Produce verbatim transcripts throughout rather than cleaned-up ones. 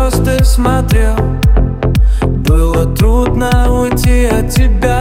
звезды смотрел. Было трудно уйти от тебя.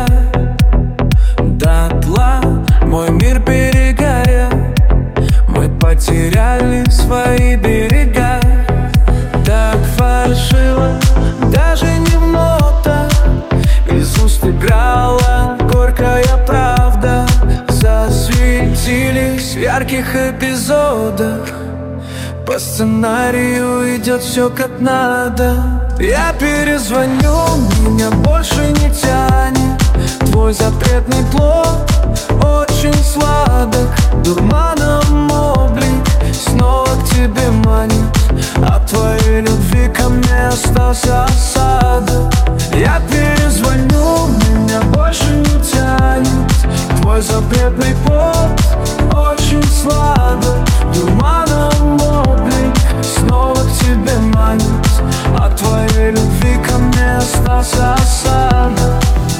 Дотла мой мир перегорел. Мы потеряли свои берега. Так фальшиво, даже не в нотах. Из уст играла горькая правда. Засветились в ярких эпизодах. По сценарию идет все как надо. Я перезвоню, меня больше не тянет. Твой запретный плод очень сладок. Дурманом облик снова к тебе манит. От твоей любви ко мне остался осадок. Я перезвоню, меня больше не тянет. Твой запретный плод очень сладок. Дурманом облик снова к тебе манит. От твоей любви ко мне остался осадок.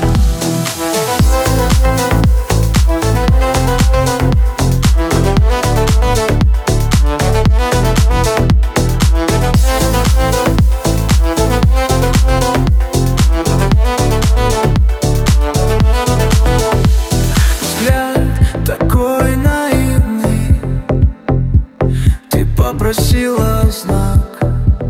Такой наивный, ты попросила знак.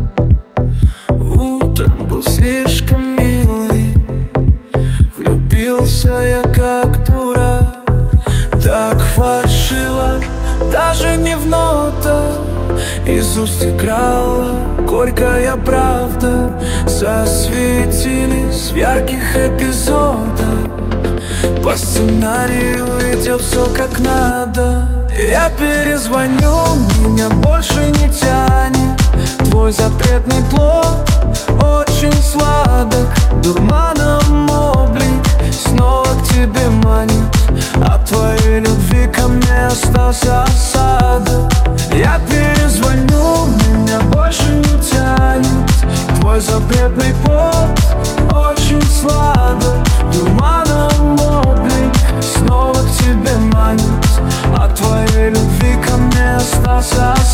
Утром был слишком милый. Влюбился я как дурак. Так фальшиво, даже не в нотах. Из уст играла горькая правда. Засветились в ярких эпизодах. По сценарию идет все как надо. Я перезвоню, меня больше не тянет. Твой запретный плод очень сладок. Дурманом облик снова к тебе манит. От твоей любви ко мне остался осадок. Я перезвоню, меня больше не тянет. Твой запретный плод очень сладок. Дурманом облик снова к тебе манит. От твоей любви ко мне остался осадок.